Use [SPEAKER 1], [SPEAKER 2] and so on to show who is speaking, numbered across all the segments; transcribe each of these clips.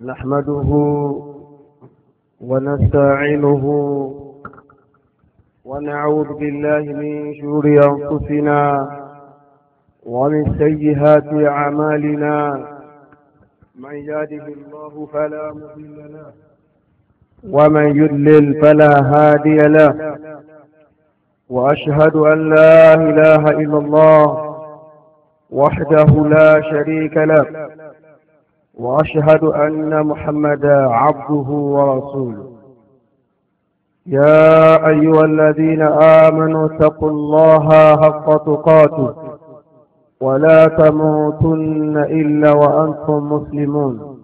[SPEAKER 1] نحمده ونستعينه ونعوذ بالله من شرور أنفسنا ومن سيئات أعمالنا. من يهده الله فلا مضل له ومن يضلل فلا هادي له، وأشهد أن لا إله إلا الله وحده لا شريك له، وأشهد أن محمدا عبده ورسوله. يا أيها الذين آمنوا اتقوا الله حق تقاته ولا تموتن إلا وأنتم مسلمون.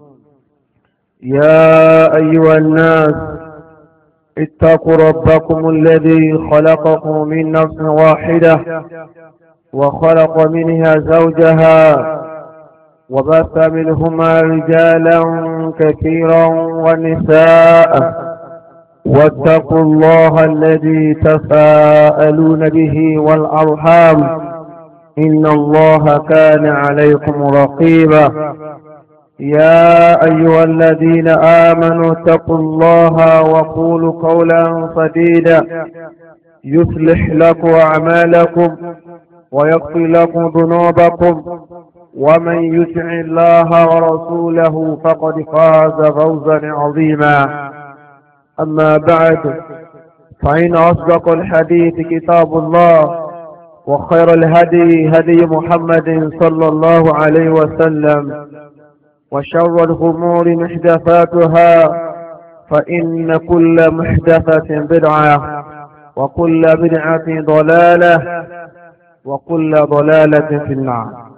[SPEAKER 1] يا أيها الناس اتقوا ربكم الذي خلقكم من نفس واحدة وخلق منها زوجها وبث منهما رجالا كثيرا ونساء، واتقوا الله الذي تساءلون به والأرحام إن الله كان عليكم رقيبا. يا أيها الذين آمنوا اتقوا الله وقولوا قولا سديدا يصلح لكم أعمالكم ويغفر لكم ذنوبكم، ومن يطع الله ورسوله فقد فاز فوزا عظيما. أما بعد، فإن أصدق الحديث كتاب الله، وخير الهدي هدي محمد صلى الله عليه وسلم، وشر الأمور محدثاتها، فإن كل محدثة بدعة وكل بدعة ضلالة وكل ضلالة في النار.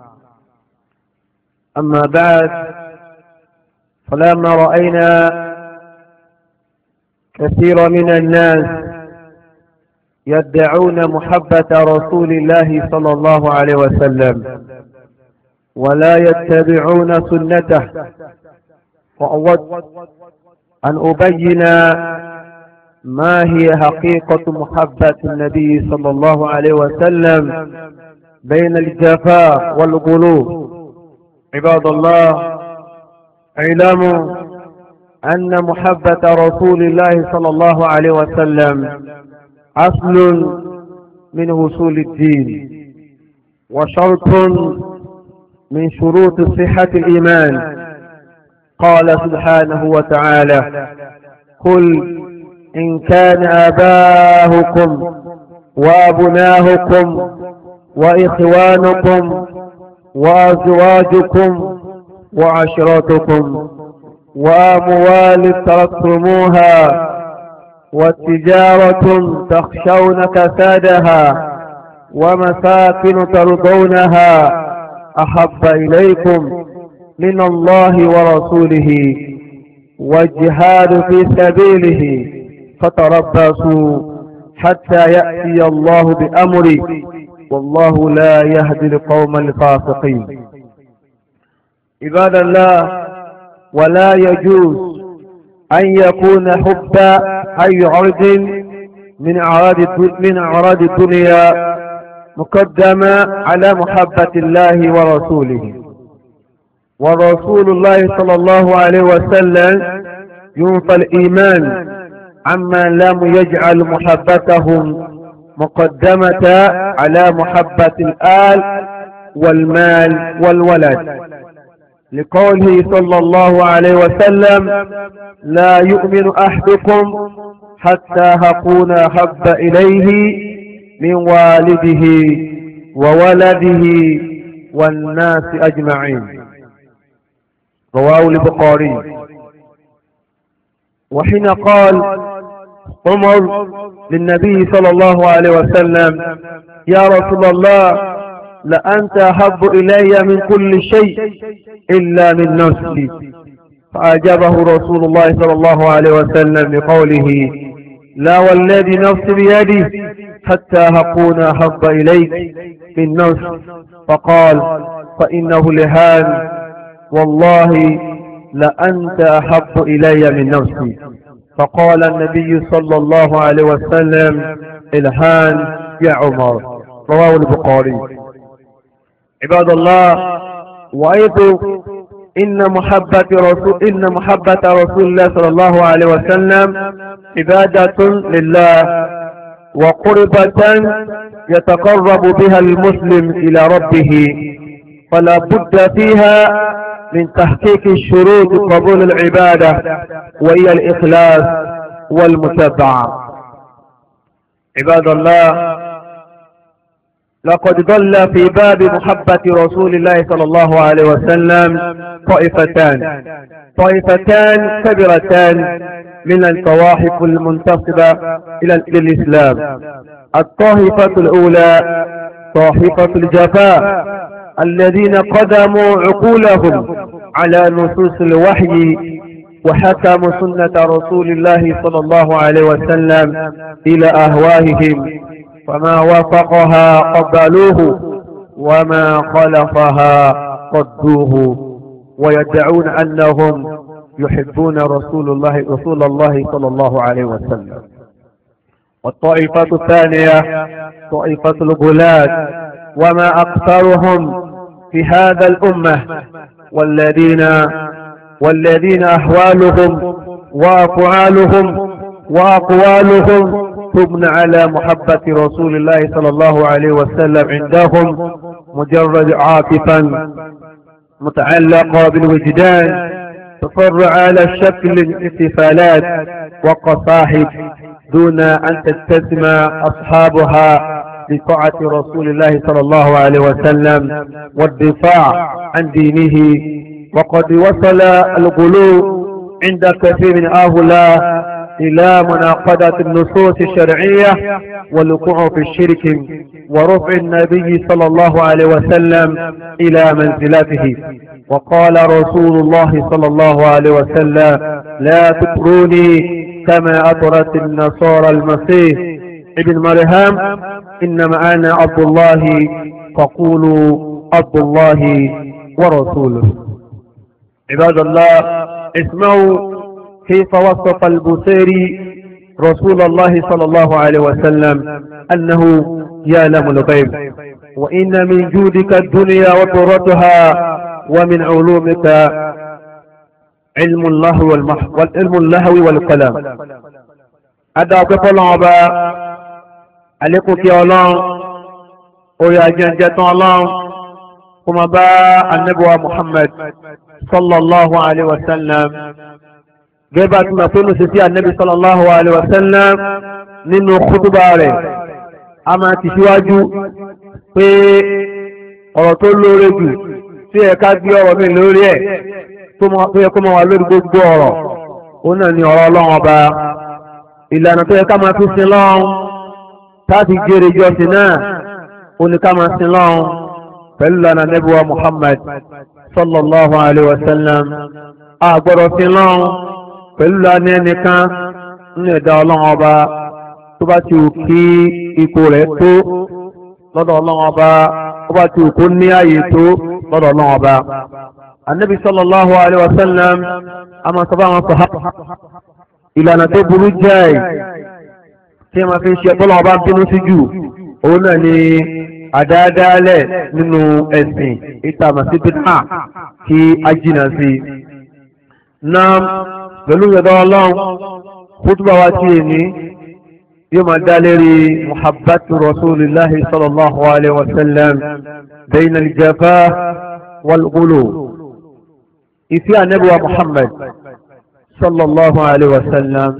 [SPEAKER 1] أما بعد، فلما رأينا كثير من الناس يدعون محبة رسول الله صلى الله عليه وسلم ولا يتبعون سنته، فأود أن أبين ما هي حقيقة محبة النبي صلى الله عليه وسلم بين الجفاء والغلو. عباد الله، اعلموا أن محبة رسول الله صلى الله عليه وسلم أصل من أصول الدين وشرط من شروط صحة الإيمان. قال سبحانه وتعالى: قل إن كان آباؤكم وأبناؤكم وإخوانكم وأزواجكم وعشيرتكم وأموال اقترفتموها وتجارة تخشون كسادها ومساكن ترضونها أحب إليكم من الله ورسوله والجهاد في سبيله فتربصوا حتى يأتي الله بأمره، والله لا يهدي القوم الفاسقين. عباد الله، ولا يجوز أن يكون حب أي عرض من أعراض الدنيا مقدمة على محبة الله ورسوله. ورسول الله صلى الله عليه وسلم ينفى الإيمان عما لم يجعل محبتهم مقدمة على محبة الآل والمال والولد، لقوله صلى الله عليه وسلم: لا يؤمن أحدكم حتى أكون أحب إليه من والده وولده والناس أجمعين. رواه البخاري. وحين قال عمر للنبي صلى الله عليه وسلم: يا رسول الله، لأنت أحب إلي من كل شيء إلا من نفسي، فأجابه رسول الله صلى الله عليه وسلم بقوله: لا والذي نفسي بيده حتى أكون أحب إليك من نفسي. فقال: فإنه لهان، والله لأنت أحب إلي من نفسي. فقال النبي صلى الله عليه وسلم: الهان يا عمر. رواه البخاري. عباد الله، وأيضا إن محبة رسول الله صلى الله عليه وسلم عبادة لله وقربة يتقرب بها المسلم إلى ربه، فلا بد فيها من تحقيق الشروط قبول العبادة، وهي الإخلاص والمتابعة. عباد الله، لقد ضل في باب محبة رسول الله صلى الله عليه وسلم طائفتان كبيرتان من الطوائف المنتسبة إلى الإسلام. الطائفة الأولى طائفة الجفاء الذين قدموا عقولهم على نصوص الوحي وحكموا سنة رسول الله صلى الله عليه وسلم إلى أهواههم، فما وافقها قبلوه وما خلفها قدوه، ويدعون أنهم يحبون رسول الله صلى الله عليه وسلم. والطائفة الثانية طائفة الغلاة، وما أكثرهم في هذا الأمة، والذين أحوالهم وأقوالهم تبنى على محبة رسول الله صلى الله عليه وسلم عندهم مجرد عاطفا متعلقة بالوجدان، تفر على شكل الاحتفالات وقصائد دون أن تتسم أصحابها بطاعة رسول الله صلى الله عليه وسلم والدفاع عن دينه. وقد وصل الغلو عند كثير من هؤلاء إلى مناقضة النصوص الشرعية والوقوع في الشرك ورفع النبي صلى الله عليه وسلم إلى منزلته. وقال رسول الله صلى الله عليه وسلم: لا تطروني كما أطرت النصارى المسيح ابن مريم، إنما أنا عبد الله فقولوا عبد الله ورسوله. عباد الله، اسمعوا كيف وصف البوصيري رسول الله صلى الله عليه وسلم أنه يعلم الغيب، وإن من جودك الدنيا وطرتها، ومن علومك علم اللهو والكلام. أدعى الله عليكم يا الله ويا جنجة الله كما باء النبوة محمد صلى الله عليه وسلم. gẹ́gbà tí ma tó ló ṣe sí ànábì sallallahu alaihi wasallam nínú khutba rẹ̀, a máa ti síwájú pé ọ̀rọ̀ tó lóore jù tí ẹ ká gbé ọ̀rọ̀ mi lórí ẹ̀ tó yẹ kó máa wà lórí gbogbo ọ̀rọ̀, ó náà ni ọ̀rọ̀ Ọlọ́run Ọba. Ìlànà tó yẹ ká máa fi sin Ọlọ́run táàtì jèrè jọ́sìn náà ó ní ká máa sin Ọlọ́run pẹ̀lú ìlànà ànábì wa Muhammad sallallahu alaihi wasallam. A gbọ́dọ̀ sin Ọlọ́run pẹ̀lú lánàá ẹnìkan nínú ẹ̀dá Ọlọ́run Ọba tó bá ti wù kí ipò rẹ̀ tó lọ́dọ̀ Ọlọ́run Ọba, tó bá ti wù kó ní ààyè tó lọ́dọ̀ Ọlọ́run Ọba. Ànábì sallallahu alaihi wasallam a máa sọ bá wọn sọ ìlànà tó burú jáì tí a máa fi ṣe Ọlọ́run Ọba bínú sí jù, òun náà ni àdáadáalẹ̀ nínú ẹ̀sìn ìtàmà sí bídà kí a jìnà sí. Náà pẹ̀lú ìyọ̀dọ̀ Ọlọ́run, khutba wa tí èní yóò máa dá lérí muhabbatu rasulillahi sallallahu alaihi wasallam bayna al-jafa wal-ghulu. Ìfẹ́ ànábì wa Muhammad sallallahu alaihi wasallam.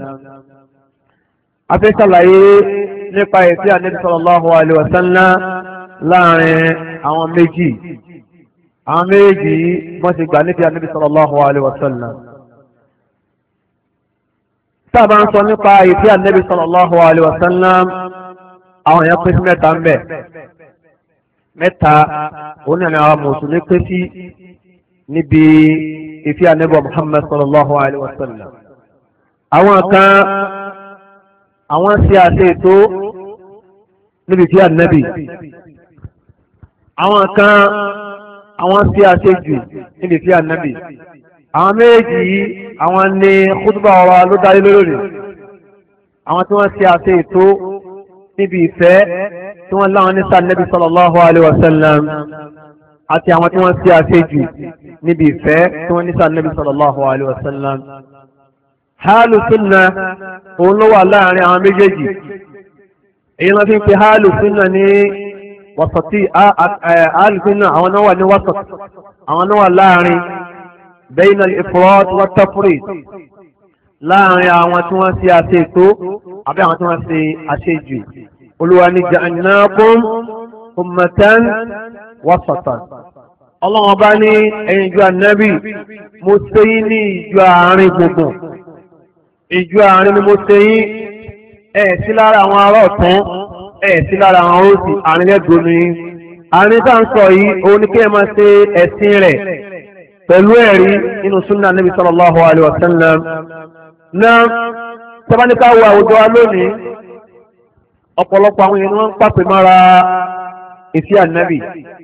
[SPEAKER 1] A fẹ́ ṣàlàyé nípa ìfẹ́ ànábì sallallahu alaihi wasallam láàrin àwọn méjì. Àwọn méjì wọ́n ti gbà nífẹ́ ànábì sallallahu alaihi wasallam. Tábà ń sọ nípa ìfẹ́ ànábì sallallahu alaihi wasallam, àwọn èèyàn pín sí mẹ́ta ń bẹ. Mẹ́ta òun ni àwọn mùsùlùmí pín sí níbi ìfẹ́ ànábì Muhammad sallallahu alaihi wasallam. Àwọn kan àwọn ṣe àṣẹ ètò níbi ìfẹ́ ànábì. Àwọn kan àwọn ṣe àṣẹ jù níbi ìfẹ́ ànábì. Àwọn méjì yìí àwọn ní khutba wa ló darí lórí. Àwọn tí wọ́n ṣe àṣẹ ètò níbi ìfẹ́ tí wọ́n láwọn ní sàn Nabi sallallahu alaihi wasallam, àti àwọn tí wọ́n ṣe àṣẹ jù níbi ìfẹ́ tí wọ́n ní sí Ànábì sallallahu alaihi wasallam. Hálù súnà òun ló wà láàrin àwọn méjèèjì. Èyí ló fi ń pe hálù súnà ní wasati, hálù súnà àwọn náà wà ní wasat, àwọn náà wà láàrin bayna al-ifrat wa at-tafrit, láàrin àwọn tí wọ́n ṣe àṣẹ ètò àbí àwọn tí wọ́n ṣe àṣẹ jù. Olúwa ní ja'alnakum ummatan wasatan. Ọlọ́run bá ní ẹ̀yin ìjọ Ànábì, mo ṣe yín ní ìjọ àárín gbùngbùn. Ìjọ àárín ni mo ṣe yín, ẹ̀ sí lára àwọn ará ọ̀tún, ẹ̀ sí lára àwọn òsì, àárín lẹ́gbẹ̀ẹ́ ni. Àárín tá ń sọ yìí, òun ni kí ẹ máa ṣe ẹ̀sìn rẹ̀ pẹ̀lú ẹ̀rí nínú súnà Ànábì sallallahu alaihi wasallam. Náà tẹ́báníká wo àwùjọ wa lónìí, ọ̀pọ̀lọpọ̀ àwọn èèyàn wọ́n ń pàpè mára ìfẹ́ Ànábì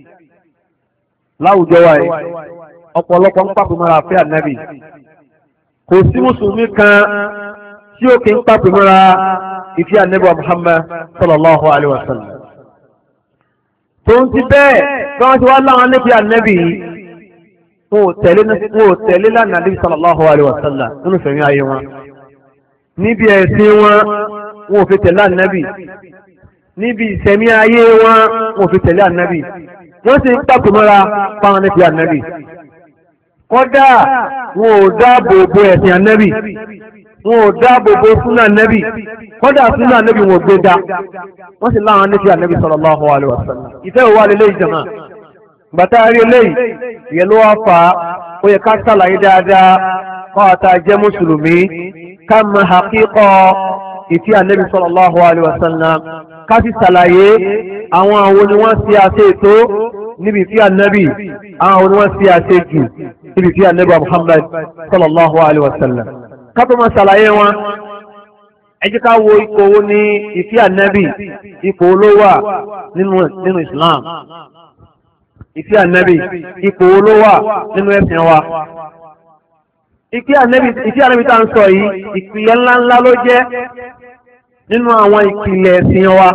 [SPEAKER 1] láwùjọ wa yìí, ọ̀pọ̀lọpọ̀ ń pàpè mára ìfẹ́ Ànábì. Kò sí mùsùlùmí kan tí ó kì ń pàpè mára ìfẹ́ Ànábì wa Muhammad sallallahu alaihi wasallam. Tó ń ti bẹ́ẹ̀ bí wọ́n ti wá láwọn níbi Ànábì yìí, wọn ò tẹ̀lé lánàá Ànábì sallallahu alaihi wasallam nínú fẹ̀mí ayé wọn. Níbi ẹ̀sìn wọn ò fi tẹ̀lé Ànábì. Níbi ìsẹ̀mí ayé wọn ò fi tẹ̀lé Ànábì. Wọ́n sì ń pàpè mọ́ra fáwọn níbi Ànábì. Kódà wọn ò dáàbò bo ẹ̀sìn Ànábì. Wọn ò dáàbò bo súnà Ànábì. Kódà súnà Ànábì wọn ò gbé ga. Wọ́n sì láwọn níbi Ànábì sallallahu alaihi wasallam. Ìfẹ́ òwò alẹ́ ìjọba. Gbàtà rí eléyìí, ìyẹn ló wá fà á, ó yẹ ká sàlàyé dáadáa kọ́ àtà jẹ́ mùsùlùmí, ká mọ àkíkọ́ ìfẹ́ Ànábì sallallahu alaihi wasallam, ká sì sàlàyé àwọn àwọn ni wọ́n ṣe àṣẹ ètò níbi ìfẹ́ Ànábì, àwọn àwọn ni wọ́n ṣe àṣẹ jù níbi ìfẹ́ Ànábì Muhammad sallallahu alaihi wasallam. Ká tó máa sàlàyé wọn, ẹ jẹ́ ká wo ipò wo ní ìfẹ́ Ànábì, ipò ló wà nínú Islam. Ìfẹ́ Ànábì ipò wo ló wà nínú ẹ̀sìn wa. Ìfẹ́ Ànábì tá ń sọ yìí, ìpìlẹ̀ ńláńlá ló jẹ́ nínú àwọn ìpìlẹ̀ ẹ̀sìn wa.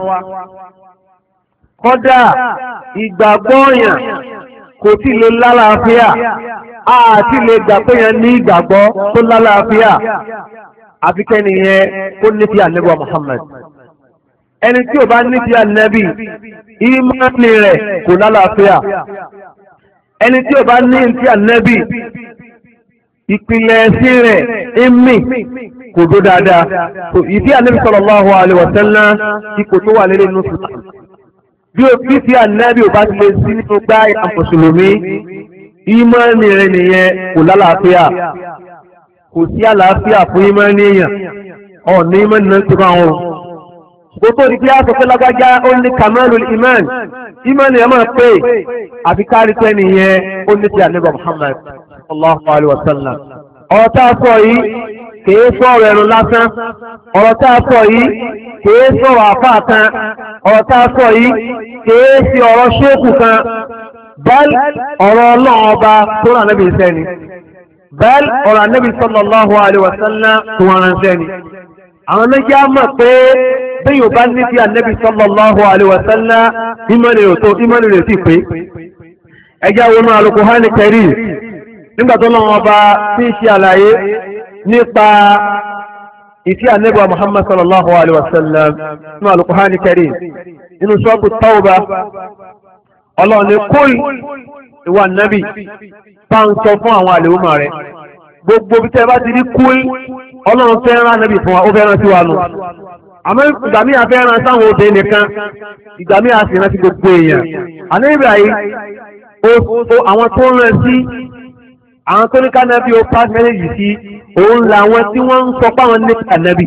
[SPEAKER 1] Kódà ìgbàgbọ́ yàn kò tí lè lálàáfíà, àti lè gbà pé yẹn ní ìgbàgbọ́ tó lálàáfíà, àfi kẹ́niyẹn kó nífẹ̀ẹ́ Ànábì wa Muhammad. Ẹni tí ò bá nífẹ̀ẹ́ Ànábì, ìmánì rẹ̀ kò lálàáfíà. Ẹni tí ò bá nífẹ̀ẹ́ Ànábì, ìpìlẹ̀ ẹ̀sìn rẹ̀ ìmì kò dó dáadáa. Ìfẹ́ Ànábì sallallahu alaihi wasallam ipò tó wà lélẹ̀ nínú Islam. Bí o fi fi Ànábì ò bá ti lè sí nínú gbá mùsùlùmí, ìmánì rẹ̀ nìyẹn kò lálàáfíà. Kò sí àlàáfíà fún ìmánì èèyàn. Ọ̀nà ìmánì náà ti bá wọn. Gbogbo ìdí àṣọ pé lágbájá ó ní kamalul iman. Ìmánì ẹ̀ máa pé àfi kárí pé nìyẹn ó ní ti Ànábì Muhammad sallallahu alaihi wasallam. Ọ̀rọ̀ tá a sọ yìí kìí sọ̀rọ̀ ẹnu lásán. Ọ̀rọ̀ tá a sọ yìí kìí sọ̀rọ̀ àfáà kan. Ọ̀rọ̀ tá a sọ yìí kìí sí ọ̀rọ̀ ṣéèkù kan. Bal ọ̀rọ̀ Ọlọ́run ọba tó rà Ànábì sẹ́ni. Bal ọ̀rọ̀ Ànábì sallallahu alaihi wasallam tó wọ́n ránṣẹ́ ni. Àwọn méjì á mọ̀ pé bí yóò bá ní sí Ànábì sallallahu alaihi wasallam ìmọ̀ni rẹ̀ sì pé. Ẹjá wọnú Al-Qur'an Karim nígbà tó lọ́wọ́ ọba tí ń ṣe àlàyé nípa ìfẹ́ Ànábì wa Muhammad sallallahu alaihi wasallam nínú Al-Qur'an Karim nínú Suratu Tawbah. Ọlọ́run ní kúl ìwà Ànábì bá ń sọ fún àwọn àlèhùnmọ̀ rẹ̀. Gbogbo bí tẹ́ bá ti rí kúl, Ọlọ́run fẹ́ràn Ànábì fún wa, ó fẹ́ràn sí wa nù. Àmọ́ ìgbà mí àfẹ́ràn sáwọn obìnrin nìkan, ìgbà mí àfẹ́ràn sí gbogbo èèyàn. Ànábì àwọn tó ń rẹ̀ sí, àwọn tó ní kánàbí ó pass message sí, òun làwọn tí wọ́n ń sọ páwọn ní Ànábì.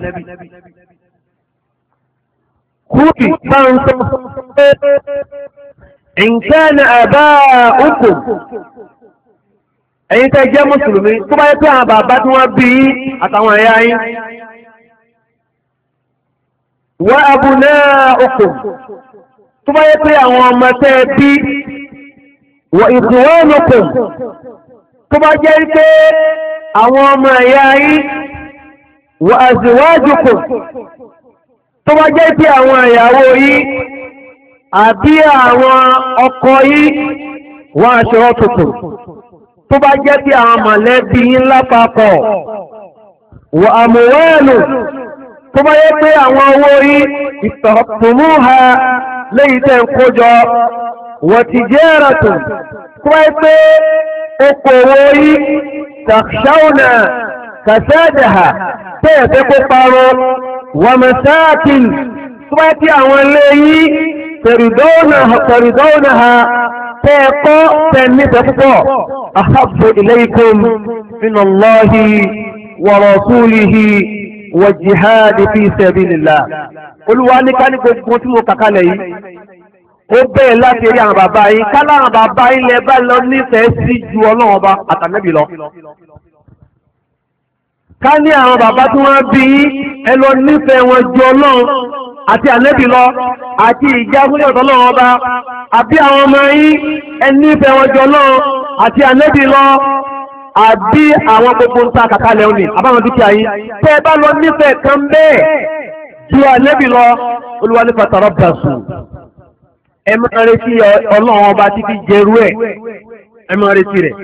[SPEAKER 1] Kúrì bá ń sọ pé in kana aba'ukum, ẹ̀yin tẹ́ jẹ́ mùsùlùmí, tó bá yẹ pé àwọn bàbá tí wọ́n bí àtàwọn ẹ̀yà yín, wa abna'ukum, tó bá yẹ pé àwọn ọmọ tẹ́ bí, wa ikhwanukum, tó bá jẹ́ pé àwọn ọmọ ẹ̀yà yín, wa azwajukum, tó bá jẹ́ pé àwọn ìyàwó yín àbí àwọn ọkọ yín, wa ashiratukum, tó tó bá jẹ́ kí àwọn mọ̀lẹ́bí yín lápapọ̀ wa amwalu tó bá yẹ pé àwọn owó yìí iqtarabtumuha lẹ́yìn tẹ́ ń kójọ wa tijaratun tó bá yẹ pé okòwò yìí takhshawna kasadaha tẹ́ ẹ̀ fẹ́ kó parọ́ wa masakin tó bá yẹ kí àwọn ilé yìí taridawnaha tẹ́ẹ̀kọ́ tẹ́ẹ̀mítẹ̀ púpọ̀ ahabbu ilaykum min Allahi wa rasulihi wa jihadi fi sabilillah. Olúwa ní ká ní gbogbo tí mo kàkálẹ̀ yìí ó bẹ́ẹ̀ láti rí àwọn bàbá yìí ká láwọn bàbá yìí lẹ bá lọ nífẹ̀ẹ́ sí ju Ọlọ́run ọba àtànẹ́bì lọ. Ká ní àwọn bàbá tí wọ́n bí ẹ lọ nífẹ̀ẹ́ wọn ju Ọlọ́run àti ànẹ́bì lọ àti ìjágúnlẹ̀ ọ̀tọ̀ Ọlọ́run ọba àbí àwọn ọmọ yìí ẹni fẹ́ wọn jọ Ọlọ́run àti ànẹ́bì lọ àbí àwọn gbogbo ń ta kàkálẹ̀ òní àbáwọn dúkìá yìí tẹ́ ẹ bá lọ nífẹ̀ẹ́ kan bẹ́ẹ̀ ju ànẹ́bì lọ Olúwa ní fatarabbasu ẹ máa retí Ọlọ́run ọba tí fi jẹrú ẹ máa retí rẹ̀.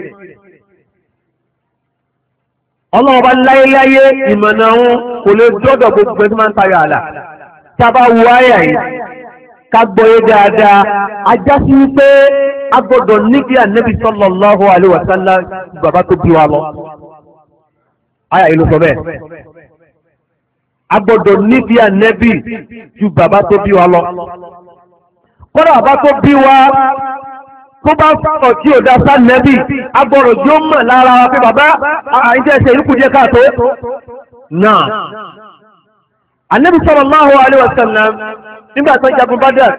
[SPEAKER 1] Ọlọ́run ọba láyéláyé ìmọ̀nà òun kò lè dọ́dọ̀ gbogbo ẹni máa ń tayọ àlà tábà wù áyà yìí ká gbọ́yé dáadáa ajá sí wípé a gbọ́dọ̀ níbi ànẹ́bí sallallahu alaihi wasallam bàbá tó bí wa lọ. Áyà yìí ló sọ bẹ́ẹ̀. A gbọ́dọ̀ níbi ànẹ́bí ju bàbá tó bí wa lọ. Kọ́dà bàbá tó bí wa tó bá sọ̀rọ̀ tí ò dá sánẹ́bí a gbọ́dọ̀ jó mọ̀ lára wa pé bàbá àìjẹ́ ẹsẹ̀ ìlú kù jẹ́ káàtó. Náà. Ànábì sallallahu alaihi wasallam nígbà tó jagun Badr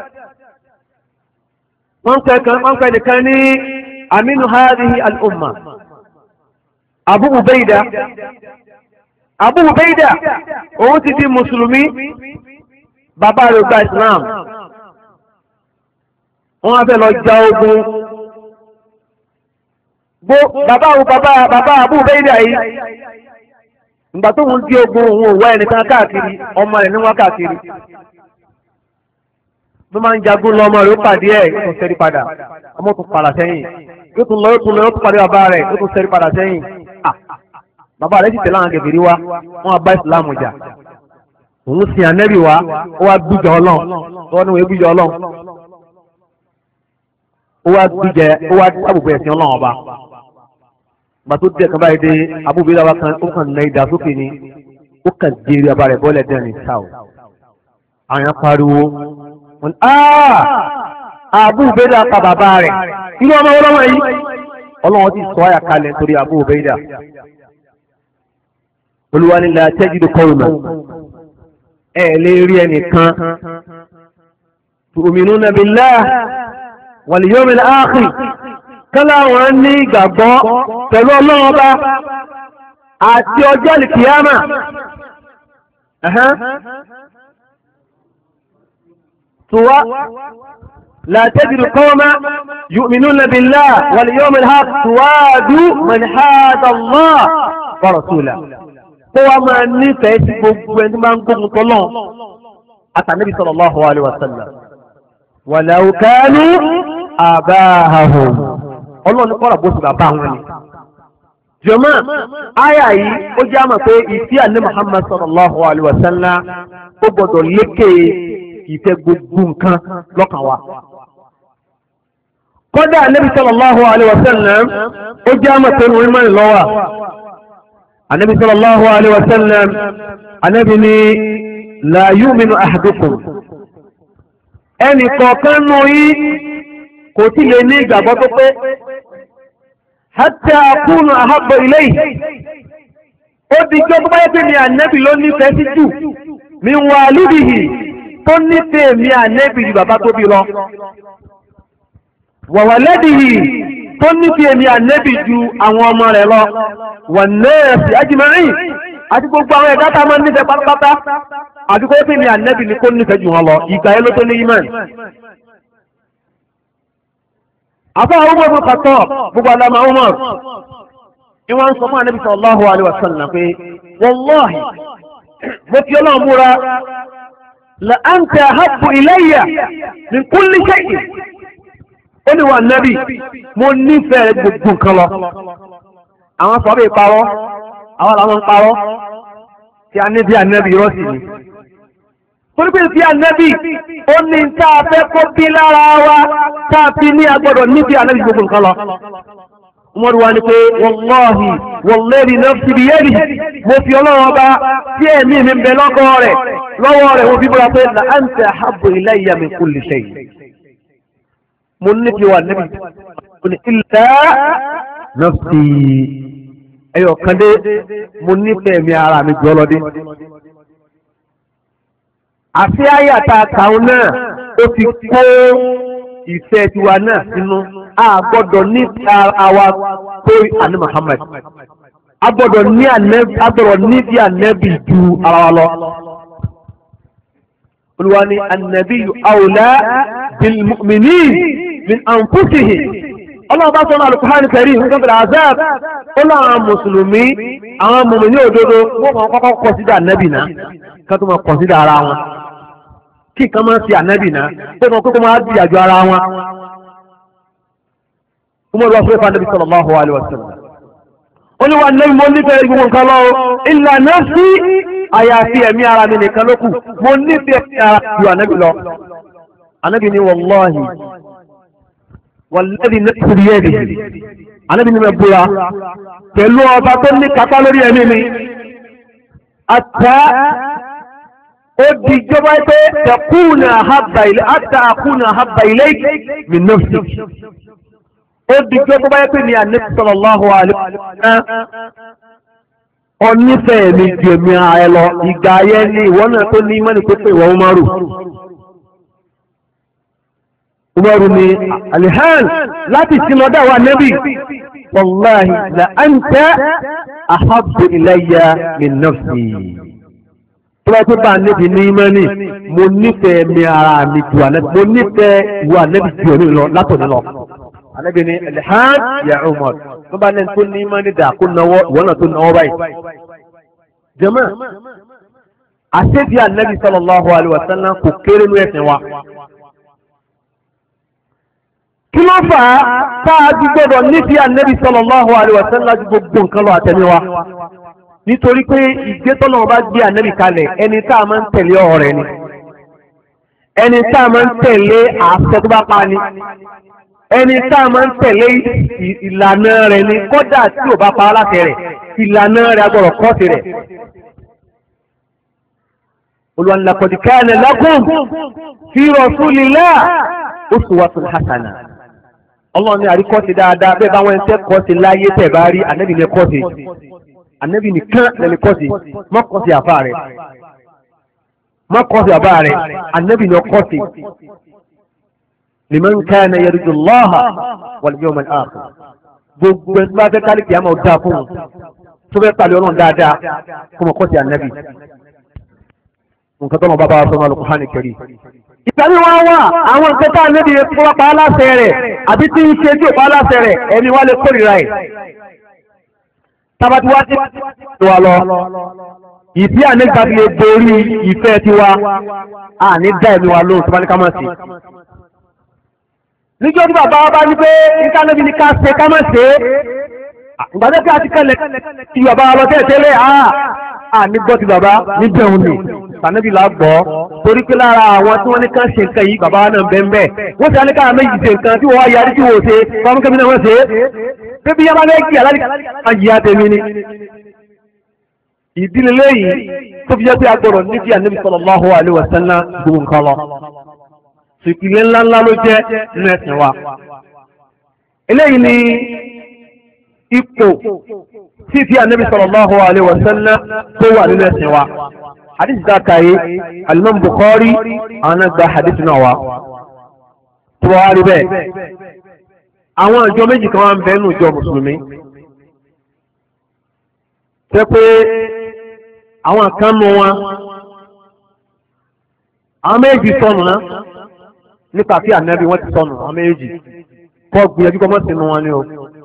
[SPEAKER 1] wọ́n pẹ́ nìkan ní aminu hadhihi al-umma Abu Ubaida òun ti di mùsùlùmí bàbá rẹ̀ gba Islam wọ́n á fẹ́ lọ ja ogun bàbá Abu Ubaida yìí ìgbà tó ń di ogun òun òwò ẹnìkan káàkiri ọmọ rẹ̀ níwọ̀n káàkiri ló máa ń jagun lọ ọmọ rẹ̀ ó pàdé ẹ̀ yóò tún sẹ́rí padà ọmọ tún padà sẹ́yìn yóò tún lọ yóò tún pàdé bàbá rẹ̀ yóò tún sẹ́rí padà sẹ́yìn bàbá rẹ̀ sì tẹ̀lé àwọn kèfèrí wa wọ́n bá ìsìlámù jà òun sin ànẹ́bì wa ó wá gbújọ Ọlọ́run ó ní wọ́n gbújọ Ọlọ́run ó wá àbùkù ẹ̀sìn Ọlọ́run ọba gbàtó díẹ̀ kan báyìí dé abúbíyá wa kan ó kàn ná ìdá sókè ni ó kàn jèrè ọba rẹ̀ bọ́lẹ̀ dẹ́ni sáà àwọn pariwo wọn abúbíyá pa bàbá rẹ̀ inú ọmọ ọlọ́wọ́ yìí Ọlọ́wọ́ ti sọ àyà kalẹ̀ nítorí abúbíyá Olúwa ní la tajidu qawman lè rí ẹnìkan tu'minuna billahi wal yawmil akhir kálá wọn ní ìgbàgbọ́ pẹ̀lú Ọlọ́run ọba àti ọjọ́ ìkìyàmà tuwa la tajidu qawman yu'minuna billahi wal yawmil akhir tuwadu man hada Allah wa rasulahu kó wá máa nífẹ̀ẹ́ sí gbogbo ẹni máa ń gbógun tọ́lọ́ àtànẹ́bí sallallahu alaihi wasallam walau kanu abahum Ọlọ́run ní kọ́ra bó ti bàbá wọn ni. Jọ̀mọ́, àyà yìí ó jẹ́ àmọ̀ pé ìfẹ́ àní Muhammad sallallahu alaihi wasallam ó gbọ́dọ̀ lékè ìfẹ́ gbogbo nǹkan lọ́kàn wa. Kọ́dà Ànábì sallallahu alaihi wasallam ó jẹ́ àmọ̀ pé wọ́n máa ń lọ́wọ́. Ànábì sallallahu alaihi wasallam Ànábì ní la yu'minu ahadukum. Ẹnì kọ̀ọ̀kan nù yín kò tí lè ní ìgbàgbọ́ tó pé hatta akunu ahabba ilayhi ó di jọ́ tó bá yẹ pé mi ànẹ́bì ló nífẹ̀ẹ́ sí jù min walidihi tó nífẹ̀ẹ́ mi ànẹ́bì ju bàbá tó bí lọ wa waladihi tó nífẹ̀ẹ́ mi ànẹ́bì ju àwọn ọmọ rẹ̀ lọ wan nasi ajma'in àti gbogbo àwọn ẹ̀dá tá a máa nífẹ̀ẹ́ pátápátá àti kó pé mi ànẹ́bì ni kó nífẹ̀ẹ́ jù wọn lọ ìgbà yẹn ló tó ní imán. Àbá Umar bin Khattab gbogbo alama Umar ni wọ́n sọ fún Ànábì sallallahu alaihi wasallam pé wallahi mo fi Ọlọ́run múra la anta ahabbu ilayya min kulli shay'in ó ní wà nẹ́bì mo nífẹ̀ẹ́ gbogbo nǹkan lọ àwọn sọ bí parọ́ àwọn làwọn ń parọ́ tí a ní bí ànẹ́bì rọ́ọ̀sì ni torí pé bí ànẹ́bì ó ní tá a fẹ́ kó bí lára wa tá a fi ní agbọ́dọ̀ ní bí ànẹ́bì gbogbo nǹkan lọ Umaru wa ni pé wallahi walladhi nafsi biyadihi mo fi ọlọ́run ọba tí ẹ̀mí mi ń bẹ lọ́wọ́ rẹ̀ mo fi búra pé la anta ahabbu ilayya min kulli shay mo ní fi wà nẹ́bì mo ní illa nafsi ẹyọ kan dé mo nífẹ̀ẹ́ mi ara mi jọ lọ́dé àti àyàtà àtàwọn náà ó ti kó ìfẹ́ tiwa náà sínú a gbọ́dọ̀ ní àwa tó àní Muhammad a gbọ́dọ̀ ní bí ànẹ́bì ju ara wa lọ olúwa ni an-nabiyyu awla bil mu'minin min anfusihim ọlọ́run bá sọ́nà Al-Qur'an Karim nǹkan bẹ̀rẹ̀ azab ó láwọn mùsùlùmí àwọn mùmínì òdodo wọ́n máa kọ́kọ́ kọ̀sídà ànẹ́bì náà ká tó máa kọ̀sídà ara wọn kí nǹkan máa ń fi ànẹ́bì náà tó máa kókó máa di àjọ ara wọn. Umar wa fún Ànábì sallallahu alaihi wasallam ó ní wà nẹ́bí mo nífẹ̀ẹ́ gbogbo nǹkan lọ́wọ́ illa nafsi àyàfi ẹ̀mí ara mi nìkan ló kù mo nífẹ̀ẹ́ ara ju ànẹ́bì lọ. Ànẹ́bì ní wallahi walladhi nafsi biyadihi ànẹ́bì ní mẹ́búra pẹ̀lú ọba tó ní kápá lórí ẹ̀mí mi àtà ó di ìjọba pé takuna ahabba ilay àtà akuna ahabba ilayk min nafsi ó di ìjọba báyẹ̀ pé ní Ànábì sallallahu alaihi wasallam onífẹ̀ẹ́ mi ju èmi ààrẹ lọ ìgbà ayé ní ìwọ náà tó ní mọ́ni pé ìwọ Umaru ni alihan láti sinọ́dá wa nẹ́bì wallahi la anta ahabbu ilayya min nafsi tó bá tó bá nẹ́bì ní mọ́ni mo nífẹ̀ẹ́ mi ara mi ju ànẹ́bì mo nífẹ̀ẹ́ ìwọ ànẹ́bì ju èmi lọ látọ̀ni lọ ànẹ́bì ni alihan ya Umar tó bá lẹ́nu tó ní mọ́ni dà kó náwó ìwọ náà tó náwó báyìí jàmá àṣẹ́bí ànẹ́bì sallallahu alaihi wasallam kò kéré ní ẹ̀sìn wa kí ló fà á táàjú gbọ́dọ̀ níbi ànẹ́bì sallallahu alaihi wasallam gbogbo nǹkan lọ àtẹ̀mí wa nítorí pé ìgbésọ́nà bá gbé ànẹ́bì kalẹ̀ ẹni tá a máa ń tẹ̀lé ọ̀rọ̀ rẹ̀ ni ẹni tá a máa ń tẹ̀lé àṣẹ tó bá pa ni ẹni tá a máa ń tẹ̀lé ìlànà rẹ̀ ni kódà tí ò bá pa aláṣẹ rẹ̀ ìlànà rẹ̀ agbọ̀rọ̀ kọ́ọ̀tì rẹ̀ Olúwa laqad kana lakum fi rasulillah uswatun hasana ọlọ́run ní àríkọ́sí dáadáa bẹ́ẹ̀ bá wọn ṣe kọ́sí láyé tẹ̀ bá rí ànẹ́bì ní kọ́sí ànẹ́bì nìkan lẹ́ni kọ́sí má kọ́sí àfá rẹ̀ má kọ́sí àbá rẹ̀ ànẹ́bì ní kọ́sí liman kana yarju Allaha wal yawmal akhir gbogbo ẹni bá fẹ́ kárí kìí àmọ́ dáa fún un tó fẹ́ pàlẹ́ ọlọ́run dáadáa kó mọ̀ kọ́sí ànẹ́bì nǹkan tó mọ̀ bá bá wa sọ́nà Al-Qur'an Karim ìtàrí wọn wà àwọn nǹkan tá níbi ìfowópamọ́ aláṣẹ rẹ̀ àbí tí ń ṣe tí ò pa aláṣẹ rẹ̀ ẹni wá lè kórìíra ẹ̀ tábàtí wá sí wa lọ ìdí ànígbàgbé lè borí ìfẹ́ tiwa àní dá ẹ̀mí wa lóhùn tó bá ní ká má sí. níjọ́ tí bàbá wa bá ní pé ìtànẹ́bí ní ká ṣe ká má ṣe ìgbàdé pé a ti kẹlẹ̀ tí bàbá wa lọ tẹ́lẹ̀ àní gbọ́ ti bàbá níbẹ̀ òun ni sànẹ́bí là gbọ́ torí pé lára àwọn tí wọ́n ní kán ṣe nǹkan yìí bàbá náà bẹ́ẹ̀ wọ́n ti alẹ́ká méjì ṣe nǹkan tí wọ́n wá yarí tí wọ́n ṣe fọ́nmú kẹ́mi náà wọ́n ṣe é bí yá máa lẹ́kì aláàjìyá tèmi ni. ìdílé lẹ́yìn tó fi jẹ́ pé agbọ̀rọ̀ níbi ànábì sallallahu alaihi wasallam gbogbo nǹkan lọ. ìpìlẹ̀ ńláńlá ló jẹ́ nínú ẹ̀sìn wa. eléyìí ni ipò tí ànábì sallallahu alaihi wasallam tó wà nínú ẹ̀sìn wa. hadith da kayi Al-Imam Bukhari àwọn gba hadith náà wá tó wá rí bẹ́ẹ̀ àwọn ìjọ méjì kan wá ń bẹ nínú ìjọ mùsùlùmí tẹ́ pé àwọn kan nù wọn àwọn méjì sọnù náà nípa tí ànábì wọ́n ti sọnù àwọn méjì kọ́ gbìyànjú kọ́ mọ́ sínú wọn ni o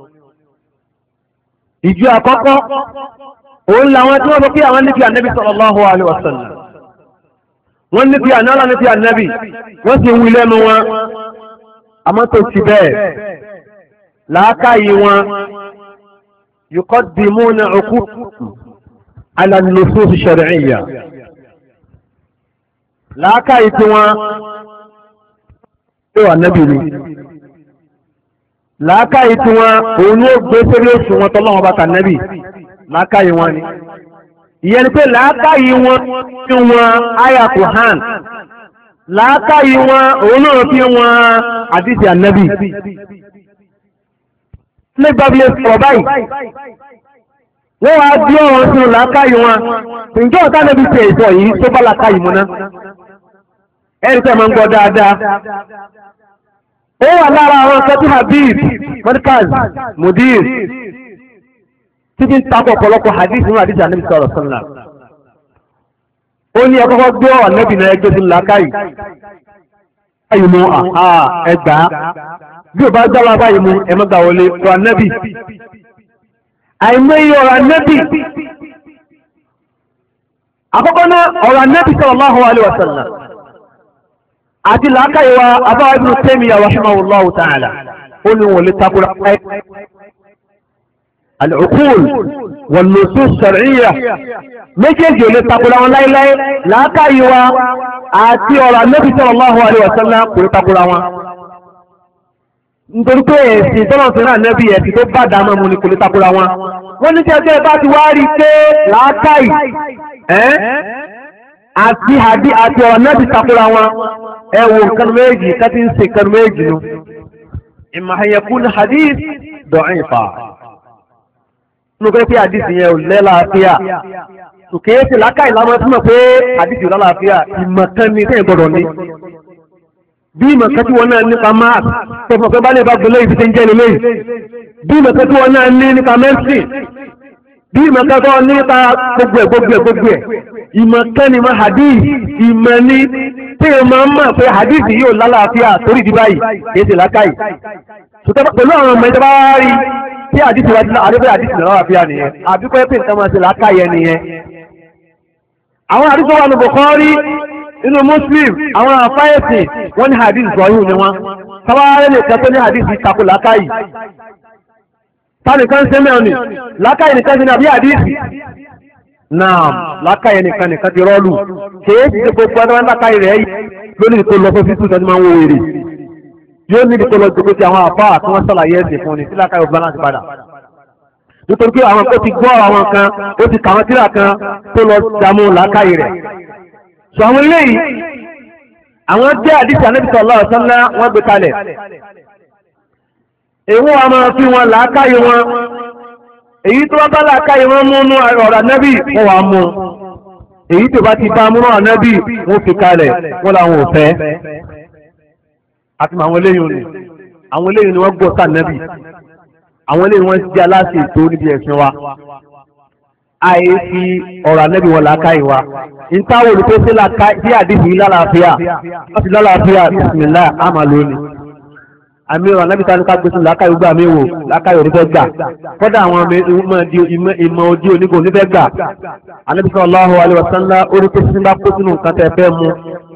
[SPEAKER 1] ìjọ àkọ́kọ́ òun làwọn tí wọ́n sọ pé àwọn níbi ànábì sallallahu alaihi wasallam wọ́n níbi ànábì níbi ànábì wọ́n sì ń wí lẹ́nu wọn àmọ́ tó ti bẹ́ẹ̀ làákàyè wọn yuqaddimuna uqulahum ala an-nusus ash-shar'iyya làákàyè tí wọn tó wà nábì ni làákàyè tí wọn òun ló gbé sórí oṣù wọn tọ́lọ́wọ́n bá ta nábì làákàyè wọn ni ìyẹn ni pé làákàyè wọn fi wọn àyà Qur'an làákàyè wọn òun náà fi wọn àdìsí ànábì nígbà bí sọ̀rọ̀ báyìí wọ́n wá bí ọ̀rọ̀ sínú làákàyè wọn ǹjẹ́ ọ̀tá níbi tí èso yìí tó bá làákàyè mu ná ẹ̀rí tẹ́ máa ń gbọ́ dáadáa ó wà lára àwọn akẹ́tí Habib Markaz Mudir títí ń takọ̀ ọ̀pọ̀lọpọ̀ hadith nínú hadith ànábì sọ̀rọ̀ sọ́nà ó ní ọkọ̀kọ́ gbé ọ̀rọ̀ ànábì náà ẹgbẹ́ sínú làákàyè báyìí mú ẹgbà bí ò bá gbára báyìí mú ẹmọ́gbà wọlé ọ̀rọ̀ ànábì àìmọye ọ̀rọ̀ ànábì àkọ́kọ́ náà ọ̀rọ̀ ànábì sallallahu alaihi wasallam àti làákàyè wa Abā Ibn Taymiyyah rahimahullahu ta'ala ó ní wọn lè takura al-uqul wal-nusus ash-shar'iyyah méjèèjì ò lè takura wọn láíláí làákàyè wa àti ọ̀rọ̀ ànábì sallallahu alaihi wasallam kò lè takura wọn nítorí pé ẹ̀sìn tọ́lọ̀sìn náà nẹ́bí ẹ̀sìn tó bá dámọ́ mú ní kò lè takura wọn wọ́n ní tẹ́tẹ́ bá ti wá rí pé làákàyè àti àdí àti ọ̀rọ̀ nẹ́bí takura wọn ẹ wo nǹkan méjì kẹ́tí ń ṣe nǹkan méjì nu imma an yakuna hadith da'ifa nínú pé hadith yẹn ò lẹ́láàfíà tòkè é ti làákàyè lámọ́ tí mọ̀ pé hadith yóò lálàáfíà ìmọ̀ kan ní tẹ́yìn gbọ́dọ̀ ní bí ìmọ̀kẹ́ tí wọ́n náà nípa math tẹ́fọ̀ pé bá lè bá gbọ́lé ìfi tí ń jẹ́ nílé bí ìmọ̀kẹ́ tí wọ́n náà ní nípa medicine bí ìmọ̀kẹ́ tó nípa gbogbo ẹ̀ ìmọ̀kẹ́ ni ma hadith ìmọ̀ ní tí o máa ń mọ̀ pé hadith yóò lálàáfíà torí di báyìí kìí ṣe lákàyè pẹ̀lú àwọn ọmọ ìjọba rí tí hadith wá ti àdébẹ́ hadith lálàáfíà nìyẹn àbíkọ́ pé nǹkan máa ṣe lákàyè nìyẹn àwọn hadith wà ní Bukhari inú Muslim àwọn àfáyẹ̀sì wọ́n ní hadith zọ́yún ni wọ́n tàbárẹ́ lè kẹ́ tó ní hadith ìtakò lákàyè tánìkan ṣe mẹ́rin ni lákàyè nìkan ṣe ní àbí hadith náà lákàyè nìkan ti rọ́ọ̀lù kìí ti ṣe gbogbo ọdún lákàyè rẹ̀ yìí lónìí kó lọ fún fífún ìtọ́jú máa ń wo èrè yóò ní kó lọ jókòó ti àwọn àfáà tí wọ́n ṣàlàyé ẹ̀sìn fún ni sí lákàyè ọgbà láti padà nítorí pé àwọn ó ti gbọ́ àwọn kan ó ti kà wọ́n tíra kan tó lọ dààmú lákàyè rẹ̀ sọ àwọn eléyìí àwọn jẹ́ àdìsí Ànábì sallallahu alaihi wasallam wọ́n gbé kalẹ̀ èwo a máa fi wọn làákàyè wọn èyí tó bá làákàyè wọn mú nú ọ̀rọ̀ Ànábì wọn wà mú èyí tó bá ti bá múnú Ànábì wọn fi kalẹ̀ wọn làwọn ò fẹ́ àti àwọn eléyìí ni wọ́n gbọ́ sí Ànábì àwọn eléyìí wọ́n jẹ́ aláṣẹ ètò níbi ẹ̀sìn wa àyè fi ọ̀rọ̀ Ànábì wọn làákàyè wa ìtawọ̀ olùkọ́ sí àdìsí lálàáfíà wọ́n ti lálàáfíà bismillah àmà lónìí àmì ọ̀rọ̀ Ànábì tánú ká gbèsè làákàyè gbà mí wò làákàyè onífẹ́ gbà kọ́dà àwọn ìmọ̀ ojú onígbò onífẹ́ gbà Ànábì sallallahu alaihi wasallam orí pé sí bá kó sínú nǹkan tẹ́ fẹ́ mu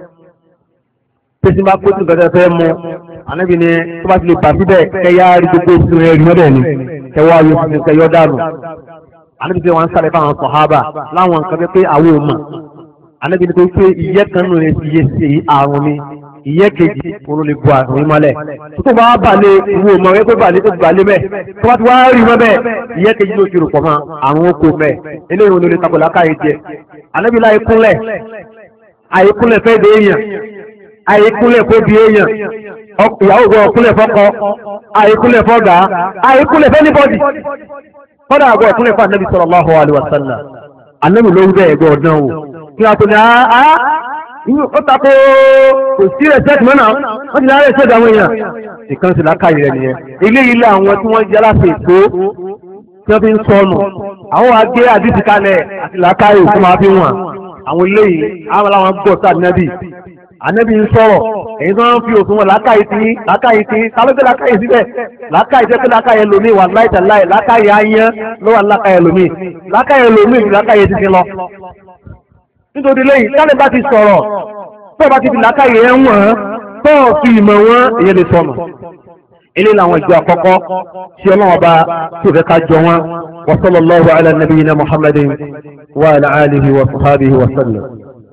[SPEAKER 1] Ànábì ni tó bá ti lè bà síbẹ̀ kẹyà rí gbogbo ìsinmi ẹ̀rí mọ́dẹ̀ ni kẹwàá yóò fi kẹyọ dànù Ànábì tí wọ́n ń sáré fáwọn sàhábà láwọn nǹkan pé àwọn ò mọ̀ Ànábì ní pé ìyẹ́ kan nù iye sí àrùn ni ìyẹ́ kejì òun lè bu àrùn yìí mọ́lẹ̀ tó bá balẹ̀ ìwò mọ̀ wẹ́ pé balẹ̀ tó balẹ̀ mẹ́ tó bá ti wá rí mọ́ bẹ́ẹ̀ ìyẹ́ kejì ló ti rò pọ̀ mọ́ àrùn oko mẹ́ eléyìí ló lè takò lákàyè jẹ Ànábì láì kúnlẹ̀ àìkúnlẹ̀ fẹ́ dé èèyàn àìkúnlẹ̀ fẹ́ di èèyàn ìyàwó gbọ́ kúnlẹ̀ fọ́kọ àìkúnlẹ̀ fọ́gà àìkúnlẹ̀ fẹ́ níbọ̀dì kọ́dà àgọ́ ọ̀kúnlẹ̀ fún Ànábì sallallahu alaihi wasallam Ànábì ló ń bẹ́ ẹ̀gbọ́ ọ̀dán o kí wọ́n tó ní ó tako kò sí ẹ̀sẹ̀tì mọ́nà wọ́n ti láàárẹ̀ ẹ̀sẹ̀tì àwọn èèyàn ìkan sì lákàyè rẹ̀ nìyẹn ilé ilé àwọn tí wọ́n jẹ́ aláṣẹ ètò tí wọ́n fi ń sọnù àwọn àgbé àdìsí kalẹ̀ àti làákàyè òkú máa fi wọn àwọn ilé yìí àwọn làwọn gbọ́ sí Ànábì ń sọ̀rọ̀ èyí tó ń fi òfin wọn lákàyè tí kálọ́gbé lákàyè síbẹ̀ lákàyè tẹ́ pé lákàyè lómi wà láìtàláì lákàyè ayán ló wà lákàyè lómi ju lákàyè títí lọ. nítorí lẹ́yìn kálẹ̀ bá ti sọ̀rọ̀ tó bá ti fi lákàyè ẹ̀ wọ̀n tó fi ìmọ̀ wọn ìyẹn lè sọnù. ilé làwọn ìjọ àkọ́kọ́ tí ọlọ́wọ́ bá tó fẹ́ ká jọ wọn. wa sallallahu ala nabiyyina muhammadin wa ala alihi wa sahbihi wa sallam.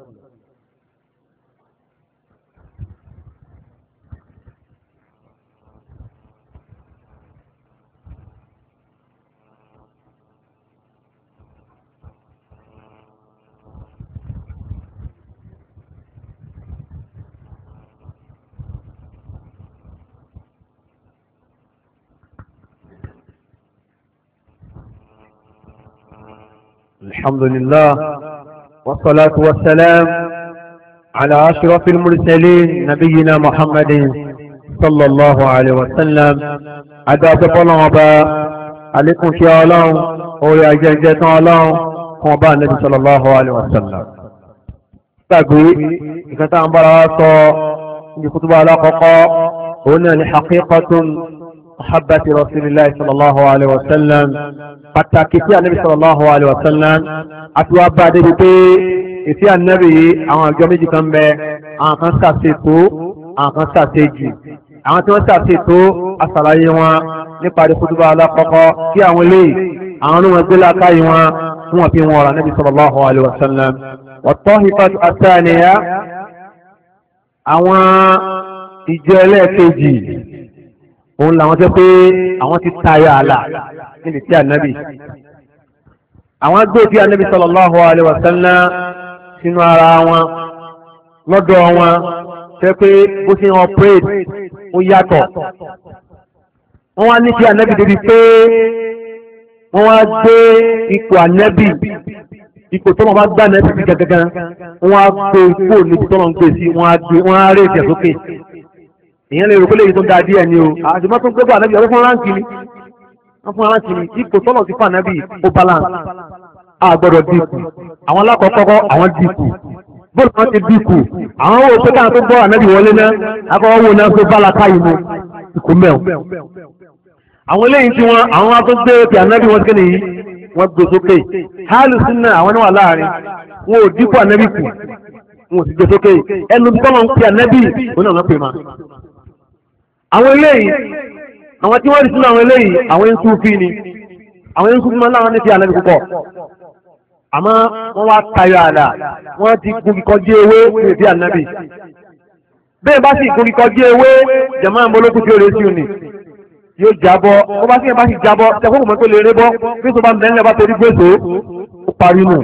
[SPEAKER 1] الحمد لله والصلاة والسلام على أشرف المرسلين نبينا محمد صلى الله عليه وسلم أدعى طلبا عليكم يا الله ويا جنجة الله وبا النبي صلى الله عليه وسلم تقول كتا أمبراسو يكتب على قاقا هنا لحقيقة محبة رسول الله صلى الله عليه وسلم pàtàkì tí ànábì sallallahu alaihi wasallam àti wá bá débi pé ìfẹ́ ànábì àwọn àjọ méjì kan bẹ àwọn kan ṣàṣètò àwọn kan ṣàṣejù àwọn tí wọ́n ṣàṣètò àṣàlàyé wọn nípa ìkútúbà alákọ̀ọ́kọ́ kí àwọn eléyìí àwọn olóhùn gbé lákàyè wọn fún wọn fi wọn ọ̀rọ̀ ànábì sallallahu alaihi wasallam wat-tahifatu ath-thaniya àwọn ìjọ ẹlẹ́ẹ̀kejì òun làwọn tẹ́ pé àwọn ti tayọ àlà níbi tí ànábì àwọn gbé tí ànábì sallallahu alaihi wasallam sínú ara wọn lọ́dọ̀ wọn tẹ́ pé bó ṣe wọn pírèdì ó yàtọ̀ wọ́n wá ní kí ànábì débi pé wọ́n wá gbé ipò ànábì ipò tó wọn bá gbá ànábì sí gangan wọ́n wá gbé ipò níbi tó wọn gbé sí wọ́n á rè jẹ sókè èèyàn lè rò pé léyìí tó dáa díẹ̀ ni o àjùmọ́ tó ń gbégbó ànábì ọdún fún ránkì ni wọ́n fún ránkì ni ipò tọ́lọ̀ ti fún ànábì ó balance a gbọ́dọ̀ dínkù àwọn alákọ̀ọ́kọ́ àwọn dínkù bóòlù wọn ti dínkù àwọn owó pé káwọn tó gbọ́ ànábì wọlé náà akọ́kọ́ wo náà tó bala káyìí mu ikú mẹ́wọ̀n àwọn eléyìí tí wọn àwọn tó gbé òkè ànábì wọn kéde yìí wọn gbé sókè hálù sínú àwọn náà wà láàrin wọn ò dínkù ànábì kù wọn ò sì gbé sókè ẹnu tọ́lọ̀ ń pè ànábì wọn náà wọ́n pè máa àwọn eléyìí àwọn tí wọ́n rí sínú àwọn eléyìí àwọn ń súnfí ni àwọn ń súnfí máa láwọn ní fi ànábì púpọ̀ àmọ́ wọ́n wá tayọ àlà wọ́n ti gungi kọjú ewé ní ìdí ànábì bẹ́ẹ̀ bá sì gungi kọjú ewé jẹ̀mọ́ àmọ́lókù tí ó rẹ̀ sí òní yóò jábọ́ ó bá sì bá sì jábọ́ tẹ̀kọ́ mọ́ tó lè rẹ́ bọ́ bí tó bá mẹ́rin bá torí gbèsò ó parí nù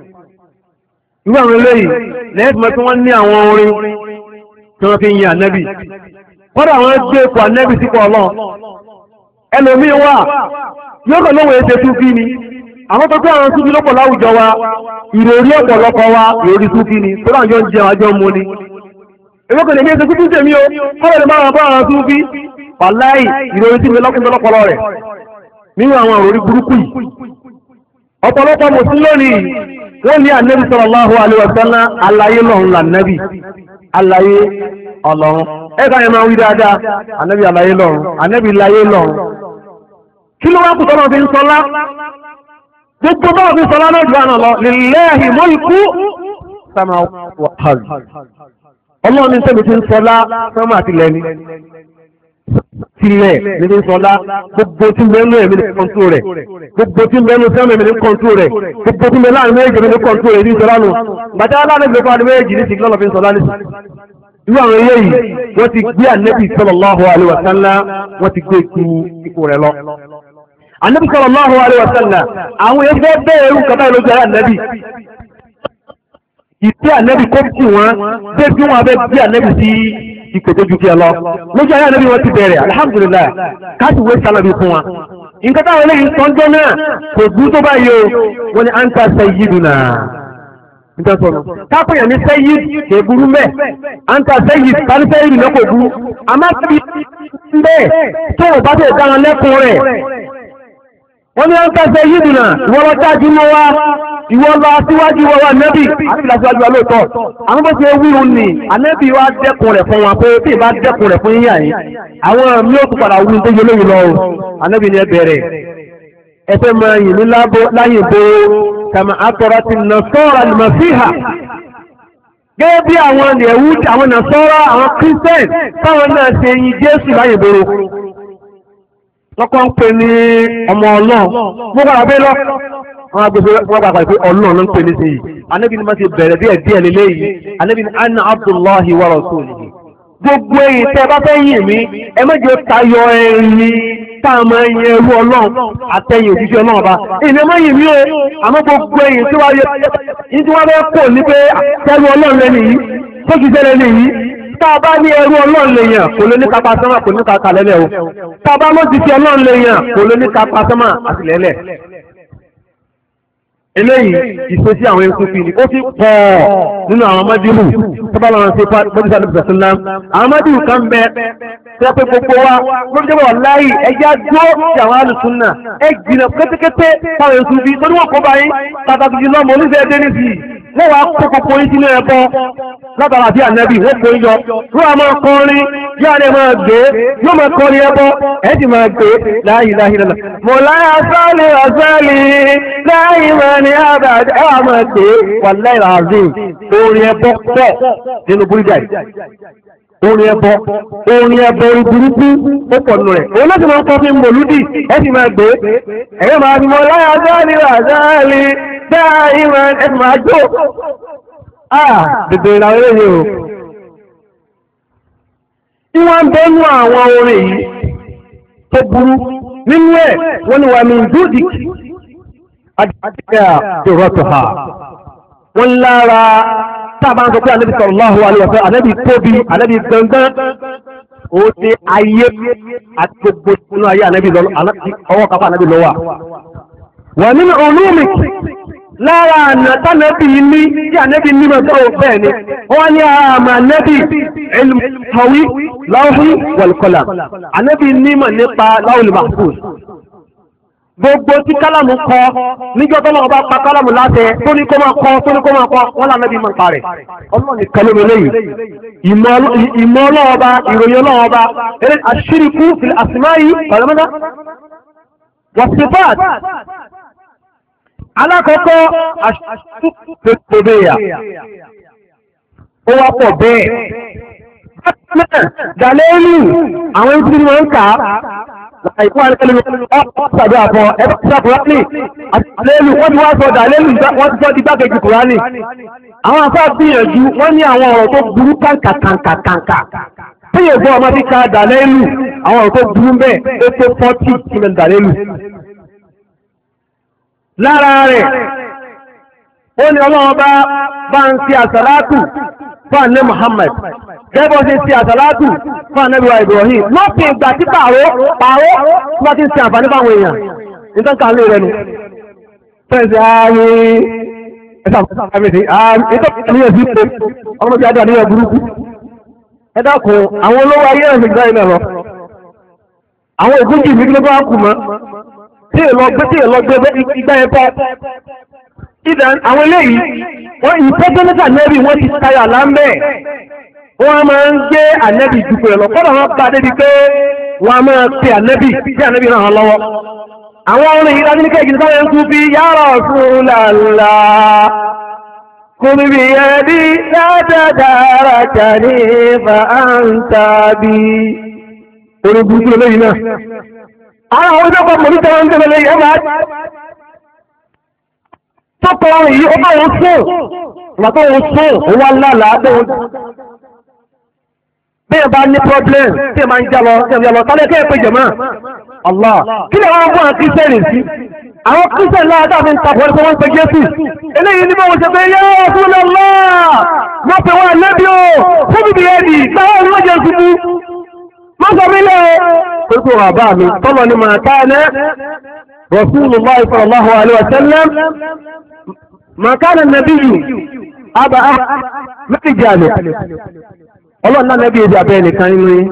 [SPEAKER 1] irú àwọn eléyìí lẹ́yìn tí wọ́n ní àwọn orin tí wọ́n fi ń yin ànábì wọ́n dà wọ́n gbé ipò ànẹ́bì sípò ọlọ́run ẹlòmí wà yóò kàn lóhùn èsè túnfí ni àwọn tó gbé àwọn túnfí lọ́pọ̀ láwùjọ wa ìròrí ọ̀pọ̀lọpọ̀ wa ìròrí túnfí ni tó láwọn jọ ń jẹun àjọ mú ni èmi kò lè ní èsè túnfí tèmi o kọ́lẹ̀ lè máa bá àwọn túnfí wàláì ìròrí tí mi lọ́pọ̀lọpọ̀ rẹ̀ nínú àwọn ìròrí burúkú yìí ọ̀pọ̀lọpọ̀ mùsùlùmí wọ́n ní ànẹ́bì sallallahu alaihi wasallam aláyé lọ́run lànẹ́bì aláyé ọlọ́run ẹ̀ka yẹn máa wí dáadáa ànẹ́bì aláyé lọ́run ànẹ́bì láyé lọ́run kí ló wá kù tọ́lọ́ fi ń sọlá gbogbo bá fi sọlá náà jù àná lọ lillahi mulku samawati wal ard ọlọ́run ní sẹ́mi ti ń sọlá sọ́mọ́ àti lẹ́ni tilẹ̀ níbi sọlá gbogbo tí mẹ́nu ẹ̀mí ní kọ́ntú rẹ̀ gbogbo tí mẹ́nu sẹ́nu ẹ̀mí ní kọ́ntú rẹ̀ gbogbo tí mẹ́nu àrùn méjì ní kọ́ntú rẹ̀ ní sọlá nù bàtà aláàrẹ̀ gbẹ̀kọ́ àrùn méjì ní sìgbọ́n lọ́fin sọlá ní irú àwọn eléyìí wọ́n ti gbé ànẹ́bì sallallahu alaihi wasallam wọ́n ti gbé ipò rẹ̀ lọ. ànẹ́bì sallallahu alaihi wasallam àwọn ẹgbẹ́ bẹ́ẹ̀ rú kọ́tà ìlójú ayé ànẹ́bì ìtí ànẹ́bì kó tì wọ́n bẹ́ẹ̀ bí wọ́n abẹ́ bí ànẹ́bì sí ipò tó ju kí ẹ lọ lójú ayé ànẹ́bì wọ́n ti bẹ̀rẹ̀ alhamdulillah káàtì wé sálọ̀bì fún wa. nǹkan táwọn eléyìí sọ́njọ́ náà kò dú tó báyìí o wọ́n ní anta sayyiduna ìtẹ́sọ̀nà kápẹ̀yàn ní sẹ́yìd kèbúrú mẹ́ àǹtà sẹ́yìd tàbí sẹ́yìd lọ́pọ̀ burú a máa fi bẹ́ẹ̀ tó ò bá tẹ̀ dára lẹ́kùn rẹ̀ wọ́n ní àǹtà sẹ́yìd náà ìwọ́n lọ jájú mọ́ wa ìwọ́n lọ síwájú wọ́n wà nẹ́bì àti ìlàsíwájú wa lóòótọ́ àwọn bó ṣe wíwú ni ànẹ́bì wa dẹ́kun rẹ̀ fún wa pé bí ìbá dẹ́kun rẹ̀ fún yíyà yìí àwọn mi ò tún padà wú tó yẹ lóyún lọ ànẹ́bì ni ẹ bẹ̀rẹ̀ ẹ fẹ́ máa yìn ní láyìn bó كما أطرت النصارى المسيح gẹ́gẹ́ bí àwọn ẹ̀wú àwọn nàṣọ́rọ́ àwọn Christian táwọn náà ṣe yin Jésù láyé boro lọ́kọ́ ń pè ní ọmọ Ọlọ́run mo gbàgbà pé lọ wọn agbèsè wọn gbàgbà pé Ọlọ́run ló ń pè ní sí yìí Ànábì ni wọ́n ti bẹ̀rẹ̀ díẹ̀ díẹ̀ lélẹ́yìí Ànábì ni anna Abdullahi wa rasuluhu gbogbo èyí tẹ́ bá fẹ́ yìn mí ẹ méje tayọ ẹni táàmù ẹyin ẹrú Ọlọ́run àtẹ̀yìn òjíṣẹ́ Ọlọ́run ọba ìní ẹmọ yìn mí o àmọ́ gbogbo èyí tí wọ́n fẹ́ kó ní pé tẹ́rú Ọlọ́run lẹ́nu yìí tó jíṣẹ́ lẹ́nu yìí tá a bá ní ẹrú Ọlọ́run lèèyàn kò lè ní kápá sánmà kò ní kápá lẹ́lẹ̀ o tá a bá ló ti fi Ọlọ́run lèèyàn kò lè ní kápá sánmà àti lẹ́lẹ̀ eléyìí ìṣesí àwọn ẹkú fi ni ó ti pọ̀ nínú àwọn mọ́dílù tọ́bá lọ́rọ̀ sí mọ́dísà ní ìbùsọ̀sọ́lá àwọn mọ́dílù kan bẹ tẹ́ pé gbogbo wa mọ́díjọ́ wà láyì ẹjá dúró sí àwọn alùsùnà ẹ jìnà kétékété táwọn ẹkú fi tó níwọ̀n kó báyìí pàtàkì jùlọ mọ̀ oníṣẹ́ ẹdẹ ní sí wọ́n wá kó gbogbo yín sínú ẹbọ látara bí ànábì wọ́n kó yọ yóò máa kọrin yóò lè máa gbé yóò máa kọrin ẹbọ ẹ sì máa gbé láàyè láàyè lọ́la mọ̀ láyà sálì ọ̀sálì láàyè máa ní àbàdà ẹ wà máa gbé wà láìra àzín orin ẹbọ pọ̀ nínú búrídà yìí orin ẹbọ orin burúkú ó pọ̀ nù rẹ̀ òun láti máa ń kọ́ fún mòlúdì ẹ sì máa gbé ẹ̀yọ́ máa fi mọ̀ láyà sálì ọ̀sálì dáìmọ̀ ẹ sì máa jó dèdè ìlàwọ̀ eléyìí o tí wọ́n ń bẹ́nu àwọn orin yìí tó burú nínú ẹ̀ wọ́n ni wà ní dúdìk adìyà ìrọ̀tọ̀ha wọ́n lára tábà ń sọ pé Ànábì sallallahu alaihi wasallam Ànábì tóbi Ànábì gangan ó ní ayé àti gbogbo inú ayé Ànábì ọwọ́ kápá Ànábì lọ́wọ́ wà nínú olúmik lára àna tánàbí ní tí ànẹ́bí nímọ̀ tó bẹ́ẹ̀ ni wọ́n ní àmà ànẹ́bí ilmọ̀wí láwùí wal qalam ànẹ́bí nímọ̀ nípa láwùl mahfuz gbogbo tí kálámù kọ níjọ́ tó lọ́wọ́ bá pa kálámù láti tó ní kó máa kọ wọ́n lànẹ́bí mọ̀ parẹ̀ Ọlọ́run ní kẹlẹ́mù lẹ́yìn ìmọ̀ ọlọ́ọba ìròyìn ọlọ́ọba àṣírikú fil asma'i wa sifat alákọ̀ọ́kọ́ àṣìṣẹ́bẹ̀yà ó wá pọ̀ bẹ́ẹ̀ dàlẹ́lù àwọn ìpín wọn ń kà láìpọ́ alẹ́lẹ́lú ọ̀pọ̀sàdọ́ àpọ̀ ẹgbẹ́ kùránì àti dàlẹ́lù wọ́n ti wá sọ dàlẹ́lù wọ́n ti sọ di gbákejì kùránì àwọn afọ́ gbìyànjú wọ́n ní àwọn ọ̀rọ̀ tó burú kàǹkà tíyè gbọ́ ọmọ bí ká dàlẹ́lù àwọn ọ̀rọ̀ tó burú bẹ́ẹ̀ ó tó 40 ìmẹ̀ dàlẹ́lù lára rẹ̀ ó ní Ọlọ́run bá ń ṣe àsàlátù fún ànẹ́ Muhammad gẹ́bọ́ sí ṣe àsàlátù fún ànẹ́bí wa Ibrahim lọ́pìn ìgbà tí pààrọ̀ tí wọ́n ti ń ṣe àǹfààní fáwọn èèyàn nítorí kan lè rẹnu fẹ́ǹsì ààrẹ ẹ dákun àwọn olówó ayé ẹ̀sìn gbá iná lọ àwọn ògúnjì mi ló bá kù mọ́ tí èlọ gbé igbá ẹ̀bọ́ ìdán àwọn eléyìí wọ́n ìfẹ́jẹ́lẹ́sà nẹ́bí wọ́n ti tayà lámbẹ́ wọ́n máa ń gbé ànẹ́bì jùpọ̀ ẹ̀lọ kọ́nà wọ́n bá débi pé wọ́n máa pe ànẹ́bì tí ànẹ́bì ràn án lọ́wọ́ àwọn orin yìí láti ní kẹ́gì sáré ń kú bí ya Rasulullah kùn bí ẹbí látàdára kàní fa àǹtàbí orin burúkú lẹ́yìn náà àwọn ọjọ́pọ̀ mọ̀lútẹ́ wọn tẹ́lẹ̀ ẹ̀bá tọ́pọ̀ ọ̀rìn yìí ó bá wọn sùn ìgbà tó wọn sùn ó wá lálàá bí ẹ bá ní problem tí ẹ máa ń jálọ tálẹ́ kẹ́ ẹ pé jẹ̀mọ́ Allah kí ni àwọn ọgbọ́n kírísẹ́nì sí àwọn kírísẹ́nì láàdá fi ń tapọ̀ ẹni tó wọ́n ń pe Jésù eléyìí ní bá wọn ṣe pé yá Rasulullah wọ́n pe wọn lẹ́bí o fún bíbí ẹ̀dì táwọn ní wọ́n jẹ́ ṣubú mọ́sọ̀mílẹ̀ pẹ̀lú àbá mi tọ́lọ ni máa kana Rasulullah sallallahu alaihi wasallam ma kana an-nabiyyu aba mẹ́rìjàlẹ̀ ọlọ́nà nẹ́bí èdè abẹ́ nìkan nínú yí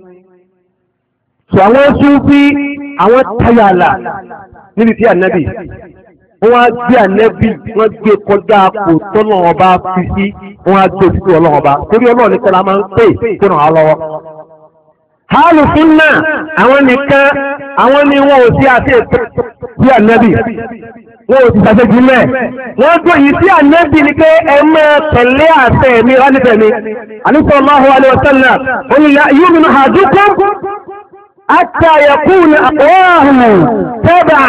[SPEAKER 1] so àwọn Súfí àwọn tayàlà níbi tí ànẹ́bì wọ́n á gbé ànẹ́bì wọ́n gbé kọjá kò tọ́nà ọba fi sí wọ́n á gbé títí ọlọ́run ọba torí ọlọ́run nìkan la máa ń pè kó ràn á lọ́wọ́ hálù súnnà àwọn nìkan àwọn ni wọn ò sí àti ètò sí ànẹ́bì wọ́n ò ti ṣàṣẹ́jú mẹ́ wọ́n tó yìí sí ànẹ́bì ní pé ẹ máa tẹ̀lé àṣẹ mi ránìfẹ́ mi sallallahu alaihi wasallam qul la yu'minu ahadukum hatta yakuna aqwahu tab'a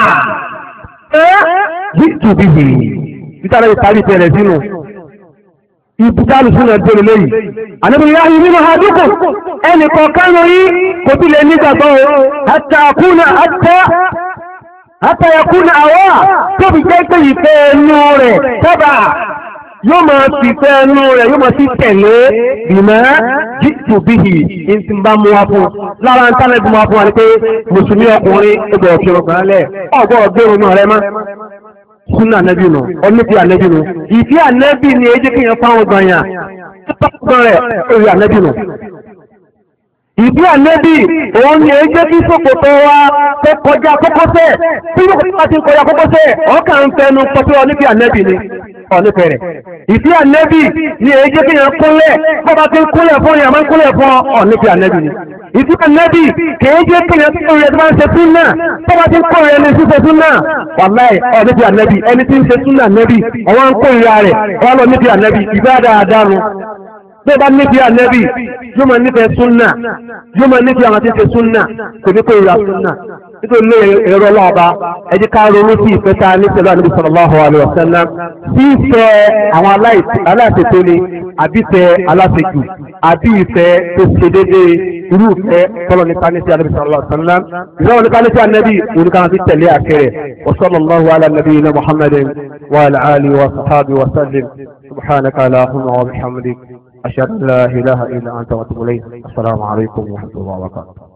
[SPEAKER 1] ji'tu bihi ìtàrà ìparí tẹ̀lẹ̀ sínú ìbútálù sínú ẹgbẹ́ lẹ́yìn ànẹ́bì la yu'minu ahadukum ẹnì kọ̀ọ̀kan lórí kò tí lè nígbàgbọ́ hatta yakuna àwọ́ tó fi jẹ́ pé ìfẹ́ ẹnu rẹ̀ tẹ́bà yóò máa fi ìfẹ́ ẹnu rẹ̀ yóò máa fi tẹ̀lé ìmọ̀ jíjù bíhì ní ti bá mú wá fún lára ń tánà bí mú wá fún wa ní pé mùsùlùmí ọkùnrin ẹgbẹ̀ ọ̀kẹ́ ọkùnrin lẹ̀ ọgbọ́ ọgbẹ́ òun rẹ̀ mọ́ súnà ànẹ́bì nù ọmọdé ànẹ́bì nù ìfẹ́ ànẹ́bì ni èjì kí yẹn fáwọn gbọ̀nyà ìdí ànẹ́bì òun ni èé jẹ́ kí ṣòkòtò wa tó kọjá kókósẹ̀ tí yóò kọjá ti kọjá kókósẹ̀ ọkà ń fẹnu pọ̀tí ọ̀nífẹ́ ànẹ́bì ni ọ̀nífẹ́ rẹ̀ ìdí ànẹ́bì ni èé jẹ́ kí yẹn kúnlẹ̀ bọ́bá ti ń kúnlẹ̀ fún yẹn máa ń kúnlẹ̀ fún ọ̀nífẹ́ ànẹ́bì ni ìdí ànẹ́bì kìí jẹ́ kí yẹn tó rẹ̀ tó máa ń ṣe súnà bọ́bá ti ń kọ́ rẹ̀ ní ṣíṣe súnà wàláì ọ̀nífẹ́ ànẹ́bì ẹni tí ń ṣe súnà ànẹ́bì ọwọ́ ń kó ìyá rẹ̀ ọwọ́ lọ nífẹ́ ànẹ́bì ìbá dáadáa tó bá nífẹ̀ẹ́ ànẹ́bì yóò máa nífẹ̀ẹ́ súnnà yóò máa nífẹ̀ẹ́ àwọn tí ń ṣe súnnà kò ní kó ìrà súnnà nítorí lé ẹ̀rọ ọlọ́ọ̀bá ẹ jẹ́ ká ronú sí ìfẹ́ ta ní pẹ̀lú ànábì sallallahu alaihi wasallam sí ìfẹ́ àwọn aláṣetò ni àbí ìfẹ́ aláṣejù àbí ìfẹ́ tó ṣe déédéé irú ìfẹ́ tọ́lọ̀ nípa ní sí ànábì sallallahu alaihi wasallam ìfẹ́ nípa ní sí ànábì oníkan fi tẹ̀lé àkẹrẹ wa sallallahu ala nabiyyina Muhammadin wa ala alihi wa sahbihi wa sallim subhanaka allahumma wa bihamdik أشهد أن لا إله إلا أنت وأتوب إليك السلام عليكم ورحمة الله وبركاته